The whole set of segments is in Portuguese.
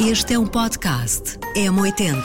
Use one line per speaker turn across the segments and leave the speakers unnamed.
Este é um podcast M80.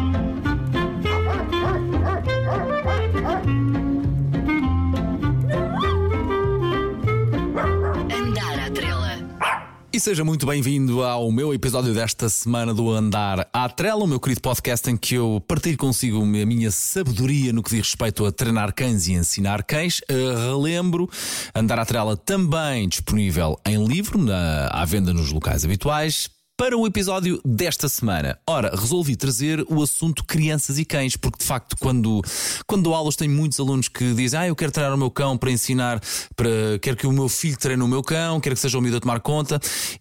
Andar à Trela.
E seja muito bem-vindo ao meu episódio desta semana do Andar à Trela, o meu querido podcast em que eu partilho consigo a minha sabedoria no que diz respeito a treinar cães e ensinar cães. Relembro, Andar à Trela também disponível em livro, à venda nos locais habituais. Para o episódio desta semana, resolvi trazer o assunto crianças e cães, porque de facto quando dou aulas tenho muitos alunos que dizem eu quero treinar o meu cão para ensinar, quero que o meu filho treine o meu cão, quero que seja o miúdo a tomar conta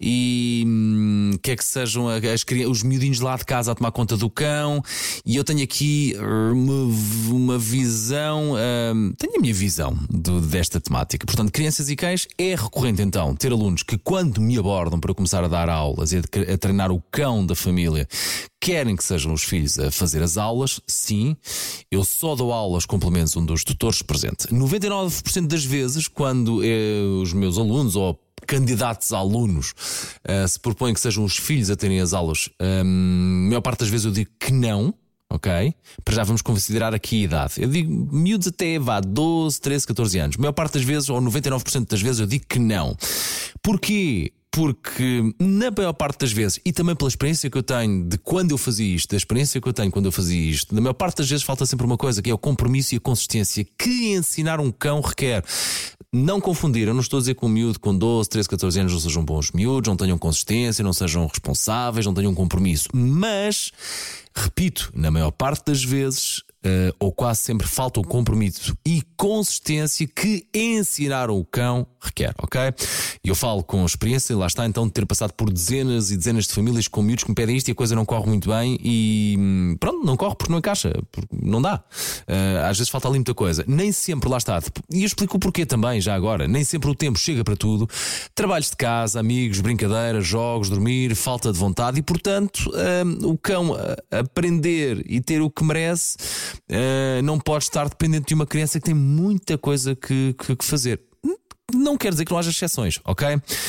e quer que sejam os miudinhos lá de casa a tomar conta do cão, e eu tenho aqui uma visão, tenho a minha visão desta temática. Portanto, crianças e cães, é recorrente então ter alunos que quando me abordam para começar a dar aulas e a treinar o cão da família, querem que sejam os filhos a fazer as aulas. Sim, eu só dou aulas complementos um dos tutores presente. 99% das vezes, quando os meus alunos ou candidatos a alunos se propõem que sejam os filhos a terem as aulas, a maior parte das vezes eu digo que não. Ok? Para já vamos considerar aqui a idade. Eu digo miúdos até 12, 13, 14 anos. A maior parte das vezes, ou 99% das vezes, eu digo que não. Porquê? Porque na maior parte das vezes, e também pela experiência que eu tenho de quando eu fazia isto, da experiência que eu tenho quando eu fazia isto, na maior parte das vezes falta sempre uma coisa, que é o compromisso e a consistência que ensinar um cão requer. Não confundir, eu não estou a dizer que um miúdo com 12, 13, 14 anos não sejam bons miúdos, não tenham consistência, não sejam responsáveis, não tenham compromisso. Mas, repito, na maior parte das vezes, ou quase sempre, falta o compromisso e consistência que ensinar o cão requer, ok? E eu falo com experiência, lá está, então, de ter passado por dezenas e dezenas de famílias com miúdos que me pedem isto e a coisa não corre muito bem e pronto, não corre porque não encaixa, porque não dá. Às vezes falta ali muita coisa. Nem sempre, lá está, e eu explico o porquê também, já agora, nem sempre o tempo chega para tudo. Trabalhos de casa, amigos, brincadeiras, jogos, dormir, falta de vontade e, portanto, o cão aprender e ter o que merece não pode estar dependente de uma criança que tem muita coisa que fazer. Não quer dizer que não haja exceções, ok?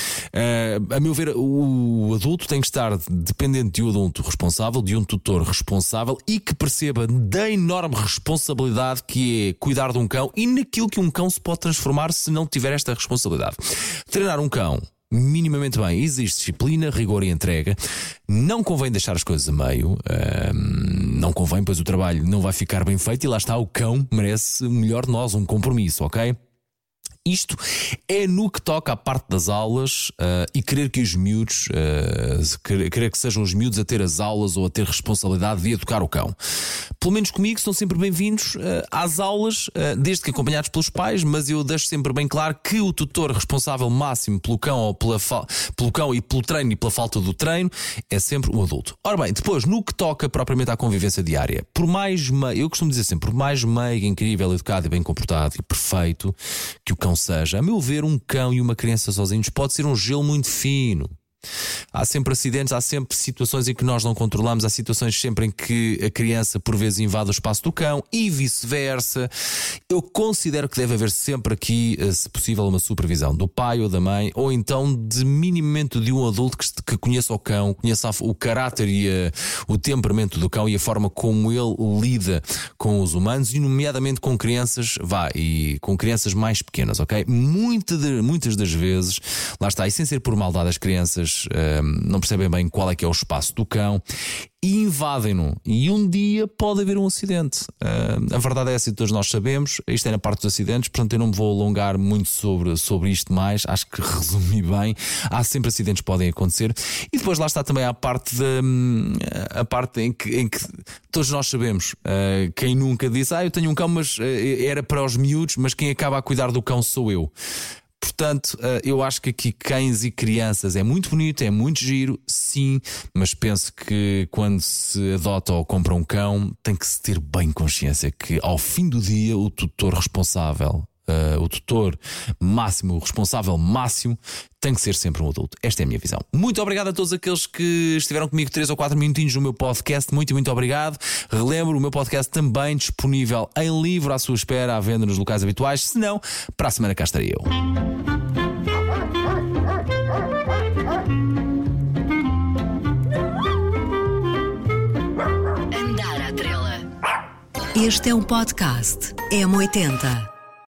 A meu ver, o adulto tem que estar dependente de um adulto responsável, de um tutor responsável e que perceba da enorme responsabilidade que é cuidar de um cão e naquilo que um cão se pode transformar se não tiver esta responsabilidade. Treinar um cão minimamente bem, existe disciplina, rigor e entrega. Não convém deixar as coisas a meio, não convém, pois o trabalho não vai ficar bem feito e lá está, o cão merece o melhor de nós, um compromisso, ok? Isto é no que toca à parte das aulas e querer que os miúdos, querer que sejam os miúdos a ter as aulas ou a ter responsabilidade de educar o cão. Pelo menos comigo são sempre bem-vindos às aulas, desde que acompanhados pelos pais, mas eu deixo sempre bem claro que o tutor responsável máximo pelo cão ou pelo cão e pelo treino e pela falta do treino é sempre o adulto. Ora bem, depois, no que toca propriamente à convivência diária, eu costumo dizer sempre, por mais meigo, incrível, educado e bem comportado e perfeito que o cão seja, a meu ver, um cão e uma criança sozinhos pode ser um gelo muito fino. Há sempre acidentes, há sempre situações em que nós não controlamos, há situações sempre em que a criança por vezes invade o espaço do cão e vice-versa. Eu considero que deve haver sempre aqui, se possível, uma supervisão do pai ou da mãe, ou então de minimamente de um adulto que conheça o cão, conheça o caráter e o temperamento do cão e a forma como ele lida com os humanos e nomeadamente com crianças, e com crianças mais pequenas, ok? Muitas das vezes, lá está, e sem ser por maldade, as crianças não percebem bem qual é que é o espaço do cão e invadem-no, e um dia pode haver um acidente. A verdade é essa e todos nós sabemos, isto é na parte dos acidentes, portanto eu não me vou alongar muito sobre isto mais, acho que resumi bem. Há sempre acidentes que podem acontecer e depois lá está também a parte em que todos nós sabemos, quem nunca disse eu tenho um cão mas era para os miúdos, mas quem acaba a cuidar do cão sou eu. Portanto, eu acho que aqui cães e crianças é muito bonito, é muito giro, sim, mas penso que quando se adota ou compra um cão tem que se ter bem consciência que ao fim do dia o tutor responsável, o tutor máximo, o responsável máximo tem que ser sempre um adulto. Esta é a minha visão. Muito obrigado a todos aqueles que estiveram comigo 3 ou 4 minutinhos no meu podcast. Muito obrigado. Relembro, o meu podcast também disponível em livro à sua espera, à venda nos locais habituais. Se não, para a semana cá estarei eu.
Este é um podcast M80.